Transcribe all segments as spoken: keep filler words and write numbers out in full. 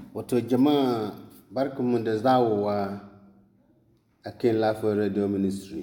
Wato jama'a barkanmu da dawowa a kan Lafiyar Radio Ministry.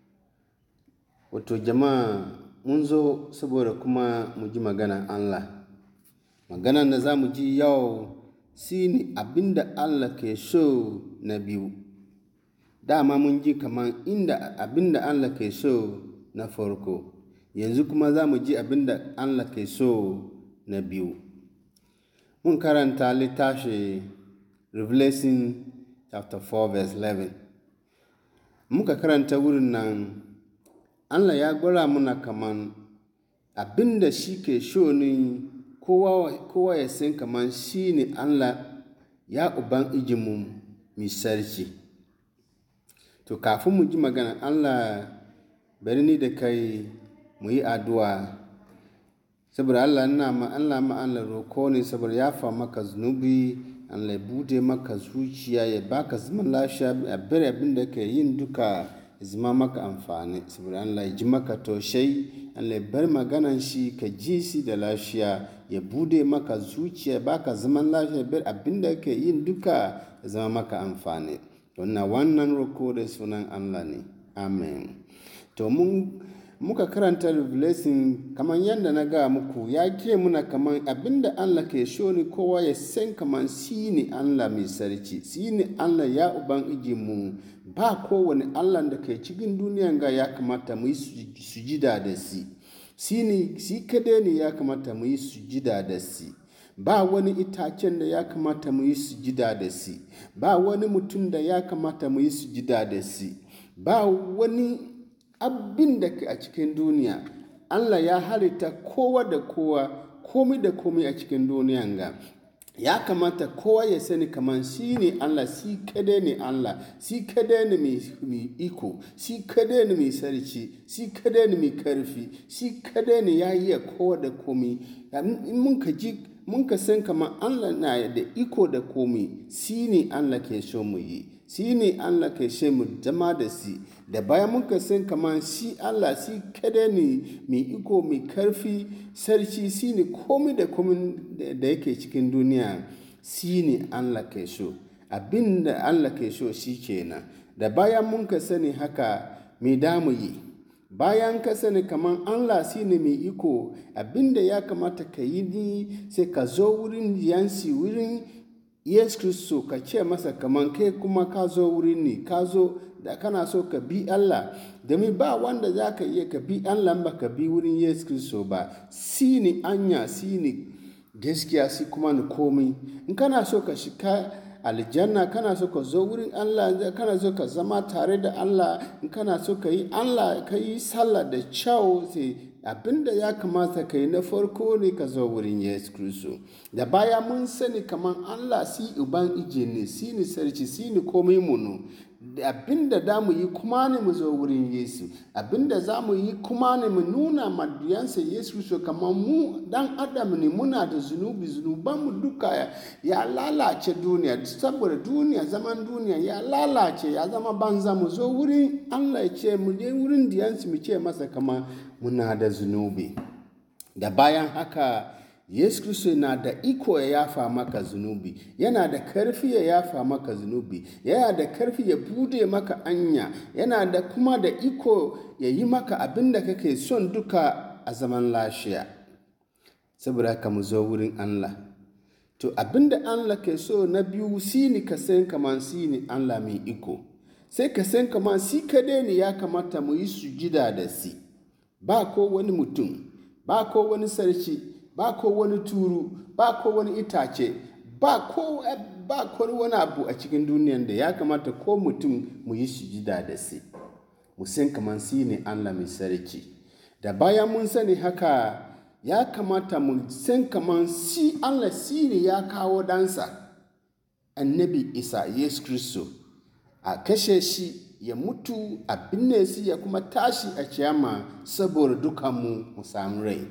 Wato jama'a mun zo saboda kuma mu ji maganar Allah. Maganar da za mu ji yau shi ne abinda Allah ke so na biyu. Dama mun ji kamar inda abinda Allah ke so na farko. Yanzu kuma za mu ji abinda Allah ke so na biyu. Mun karanta littafi Revelation chapter four verse eleven. Muka karanta wurin nan Allah ya gwara muna kaman abinda shi ke so ne kowa, kowa ya san kaman shi ne Allah ya uban ijinmu mai sarki. To kafin mu ji magana Allah bari ni da kai mu yi addu'a. Saboda Allah ina ma Allah ma Allah roko ne saboda ya fa maka zunubi, Allah ya bude maka zuciya ya baka zaman lafiya a bari abin da ke yin duka zama maka amfani. Saboda Allah ya ji maka toshai, Allah ya bar maganan shi ka ji shi da lafiya, ya bude maka zuciya baka zaman lafiya bari abin da ke yin duka zama maka amfani. Wannan wannan roko da sunan Allah ne. Amen. To mun muka karanta Revelation kamar yadda na ga muku ya ke muna kamar abinda Allah ke so ne kowa ya san kamar shi ne Allah mai sarki, shi ne Allah ya uban mu. Ba kowane Allah da ke cikin duniyan ga ya kamata mu yi sujida da shi. Shi ne shi kadai ne ya kamata mu yi sujida da shi. Ba wani itacen da ya kamata mu yi sujida da shi. Ba wani mutum da ya kamata mu yi sujida da shi. Ba wani abin da ke a cikin duniya. Allah ya halitta kowa da kowa, komai da komai a cikin duniyan ga. Ya kamata kowa ya sani kamar shi ne Allah, shi kadai ne Allah, shi kadai ne mai iko, shi kadai ne mai sarki, shi kadai ne mai karfi, shi kadai ne ya yi kowa da komai. Mun ka ji mun ka san kamar Allah na da iko da komai, shi ne Allah ke so mu yi. Shi ne Allah ke so mu zama da shi. Da bayan muka san kamar shi Allah shi kada ne mai iko mai karfi sarki, shi ne komai da komai da yake cikin duniya, shi ne Allah ke so. Abin da Allah ke so shi kenan. Da bayan muka sani haka me da mu yi? Bayan ka sani kamar Allah shi ne mai iko, abin da ya kamata ka yi ni sai ka zo wurin yansi wurin Yesu Kristo ka ce masa kamar kai kuma ka zo wurin ni, ka zo da kana so ka bi Allah. Domin ba wanda za ka iya ka bi Allah ba ka bi wurin Yesu Kristo ba. Shi ne anya, shi ne gaskiya, shi kuma ni komai. In kana so ka shiga aljanna, kana so ka zo wurin Allah, kana so ka zama tare da Allah, in kana so ka yi Allah, ka yi sallah da kyau, sai abinda ya kamata ka yi na farko ne ka zo wurin Yesu Kristo. Da baya mun sani kamar Allah si uban ije ne, si ni sarki, si ni komai munu. Abinda da mu yi kuma ne mu zo wurin Yesu. Abinda za mu yi kuma ne mu nuna madiyansa Yesu Kristo kamar mu dan Adam ne, muna da zunubi, zunuban mu duka ya, ya lalace duniya. Saboda duniya, zaman duniya ya lalace, ya zama banza. Mu zo wurin Allah ya ce mu je wurin diyansa mu ce masa kamar muna da zunubi. Da bayan haka Yesu Kristo na da iko ya yafa maka zunubi, yana da karfi ya yafa maka zunubi, yana da karfi ya bude maka anya, yana da kuma da iko ya yi maka abin da kake son duka a zaman lafiya. Saboda haka mu zo wurin Allah. To abin da Allah ke so na biyu shi ne ka san kamar shi ne Allah mai iko. Sai ka san kamar shi kadai ne ya kamata mu yi sujida da shi. Ba ko wani mutum, ba ko wani sarki, ba ko wani turu, ba ko wani itace, ba ko ba ko wani abu a cikin duniyan da ya kamata ko mutum mu yi sujida da shi. Mu san kamar shi ne Allah mai sarki. Da bayan mun sani haka ya kamata mu san kamar shi Allah shi ne ya kawo dansa Annabi Isa Yesu Kristo a kashe shi, ya mutu a binne shi, ya kuma tashi a kiyama saboda dukanmu mu samu rai.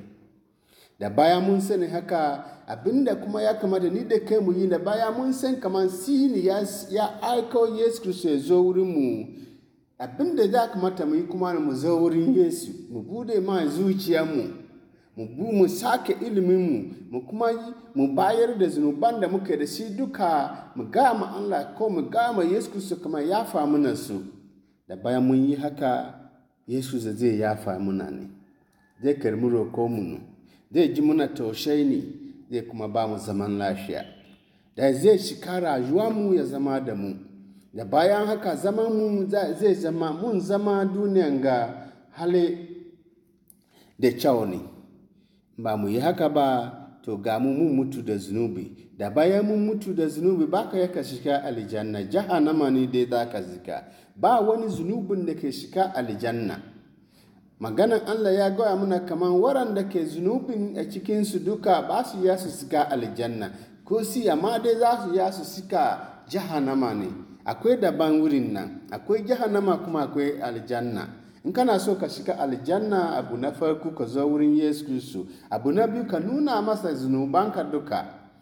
Da baya mun sani haka abinda kuma ya kamata ni da kai mu yi, da baya mun san kamar shi ne ya, ya aiko Yesu Kristo ya zo wurin mu. Abinda za kamata mu yi kuma mu zo wurin Yesu, mu bude ma zuciyarmu, mu bu mu sake iliminmu mu kuma yi mu bayar da zunuban da muke da shi duka mu gama Allah ko mu gama Yesu Kristo kuma yafa mana su. Da bayan mun yi haka Yesu zai yafa muna ne, zai karmi roko mu, zai ji muna tausayi ne, zai kuma ba mu zaman lafiya. Da zai shika rayuwa mu ya zama da mu. Da bayan haka zaman mu zai zama mun zama duniyan ga hali da kyau ne. Ba mu yi haka ba to ga mu mun mutu da zunubi. Da bayan mun mutu da zunubi ba ka yaka shiga aljanna, jahannama ne dai za ka zika. Ba wani zunubin da ke shiga aljanna. Maganan Allah ya gaya mana kaman waɗanda ke zunubin a cikinsu duka ba su ya su shiga aljanna. Ko si amma dai za su ya su shiga jahannama ne. Akwai daban wurin nan, akwai jahannama kuma akwai aljanna. In kana so ka shiga aljanna, abu na farko ka zo wurin Yesu Kristo. Abu na biyu ka nuna masa zunubanka duka.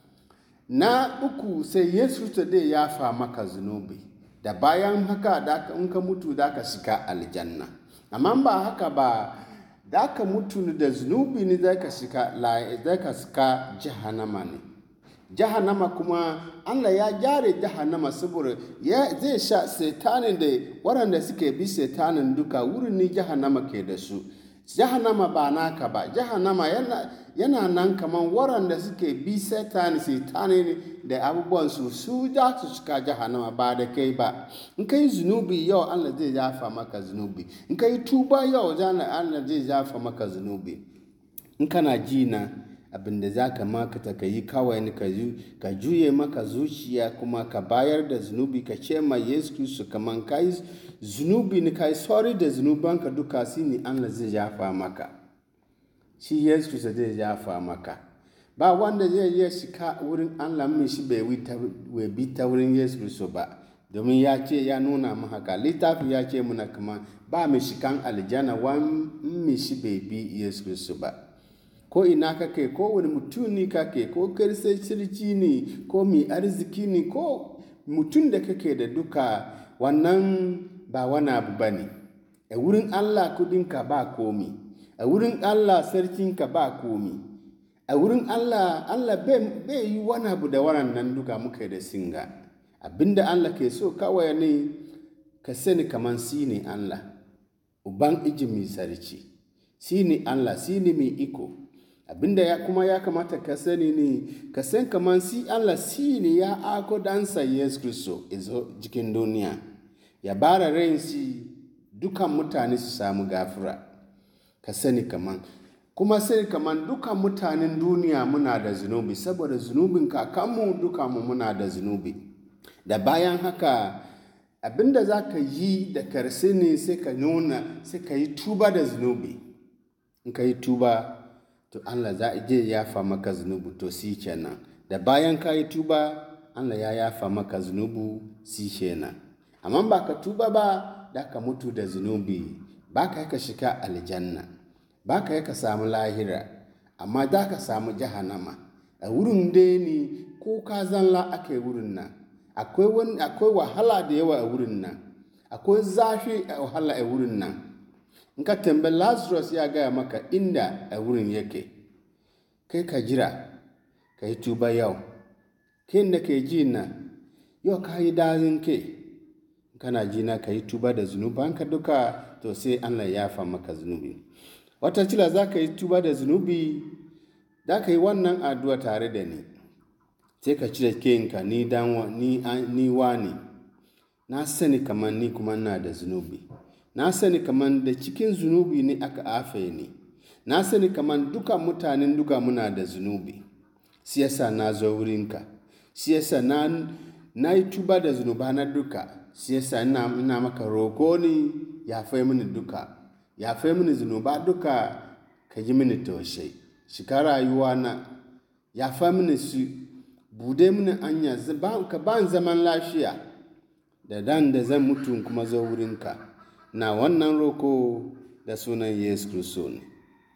Na uku sai Yesu Kristo dai yafa maka zunubi. Da bayan haka da in ka mutu da ka shiga aljanna. Amma ba haka ba, da ka mutu da zunubi ne zai ka shiga zai ka shiga jahannama ne. Jahannama kuma Allah ya gyara jahannama saboda zai sha setanin da waɗanda suke bi setanin duka wurin ne jahannama ke da su. Jahannama ba naka ba, jahannama yana, yana nan kaman waɗanda suke bi setanin setanin da abubuwan su su za su shiga jahannama ba da kai ba. In ka yi zunubi yau Allah zai yafa maka zunubi. In ka yi tuba yau Allah zai yafa maka zunubi. In kana ji na abinda za ka makata ka yi kawai ka juye maka zuciya kuma ka bayar da zunubi ka ce ma Yesu Kristo kaman ka yi zunubi ne ka yi sorry da zunubanka duka shi ne Allah zai yafa maka. Shi Yesu Kristo zai yafa maka. Ba wanda zai iya shiga wurin Allah mai shi bai bi ta wurin Yesu Kristo ba. Domin ya ce ya nuna mu haka. Littafi ya ce muna kaman ba mai shigan aljanna wani mai shi bai bi Yesu Kristo ba. Ko ina kake, ko wani mutum ne kake, ko kiristocin ne, ko mai arziki ne, ko mutum da kake da duka, wannan ba wani abu ba ne. A wurin Allah kudinka ba komi, a wurin Allah sarkinka ba komi, a wurin Allah, Allah bai yi wani abu da wannan duka muka da singa. Abinda Allah ke so kawai ne ka sani kaman si ne Allah, uban ijimi sarki, si ne Allah, si ne mai iko. Abinda ya kuma ya kamata ka sani ne, ka san kaman si Allah si ne ya ako dansa Yesu Kristo izo jikin duniya. Ya bara ran si dukan mutane su samu gafura. Ka sani kaman. Kuma sani kaman dukan mutanen duniya muna da zunubi, saboda zunubin kakanmu dukanmu muna da zunubi. Da bayan haka, abinda za ka yi da karshe ne sai ka nuna, sai ka yi tuba da zunubi. In ka yi tuba, to Allah za a je yafa maka zunubu to si kenan. Da bayan ka yi tuba, Allah ya yafa maka zunubu si kenan. Amma ba ka tuba ba, da ka mutu da zunubi, ba ka yi ka shiga aljanna, ba ka yi ka samu lahira, amma da ka samu jahannama. A wurin dai ne ko ka zanla ake wurin nan. Akwai wani akwai wahala da yawa a wurin nan. Akwai zafi a wahala a wurin nan. In ka tambayi Lazarus ya gaya maka inda a wurin yake, kai ka jira, ka yi tuba yau. Kai da ke ji na, yau ka yi dazin ke, kana ji na ka yi tuba da zunubanka duka, to sai Allah ya yafa maka zunubi. Wata cila za ka yi tuba da zunubi, za ka yi wannan addu'a tare da ni. Sai ka cire kenka ni dan ni ni wani. Na sani kamar ni kuma ina da zunubi. Na sani kaman da cikin zunubi ne aka afe ni. Na sani kaman duka mutanen duka muna da zunubi. Siyasa na zo wurinka. Siyasa na na yi tuba da zunuba na duka. Siyasa ina, ina maka roko ne ya fai mini duka. Ya fai mini zunuba duka ka yi mini taushe. Shika rayuwa na ya fai mini su bude mini anya ka ban zaman lafiya. Da dan da zan mutu kuma zo wurinka. Na wannan roko da sunan Yesu Kristo ne.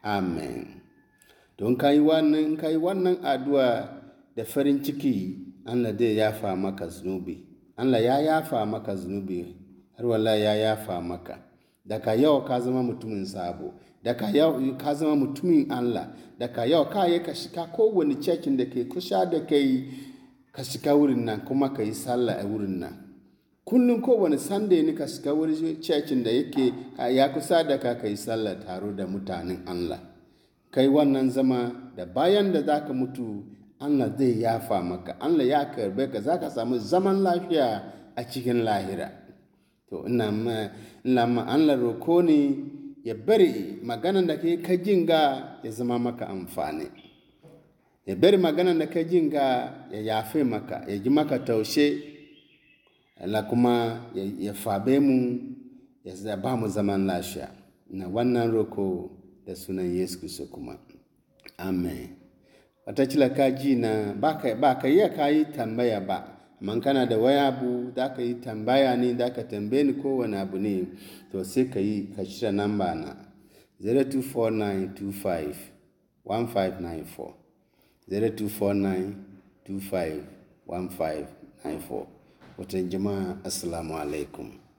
Amen. Don ka yi wannan, ka yi wannan addu'a da farin ciki, Allah zai yafa maka zunubi. Allah ya yafa maka zunubi, har wallahi ya yafa maka. Daga yau ka zama mutumin sabo. daga yau ka zama mutumin Allah, daga yau ka yi ka shiga kowane cikin da ke kusa da kai ka shiga wurin nan kuma ka yi sallah a wurin nan. Kullum kowane Sunday ne ka shiga wurin cikin da yake ya kusa da ka ka yi sallah tare da mutanen Allah. Kai wannan zama da bayan da za ka mutu Allah zai yafa maka, Allah ya karbe ka, za ka samu zaman lafiya a cikin lahira. To ina ma ina ma Allah roko ne ya bari maganan da kai ka jinga ya zama maka amfani. Ya bari maganan da ka jinga ya yafe maka, ya ji maka taushe, Allah kuma ya, ya fabe mu, ya ba mu zaman lafiya. Na wannan roko da sunan Yesu Kristo kuma. Amen. Watakila ka ji na ba ka iya ka yi tambaya ba. Man kana da waya abu da ka yi tambaya ne, da ka tambaye ni kowane abu ne, to sai ka yi ka shirya namba na zero two four nine two five one five nine four zero two four nine two five one five nine four. Watan jama'a assalamu alaikum.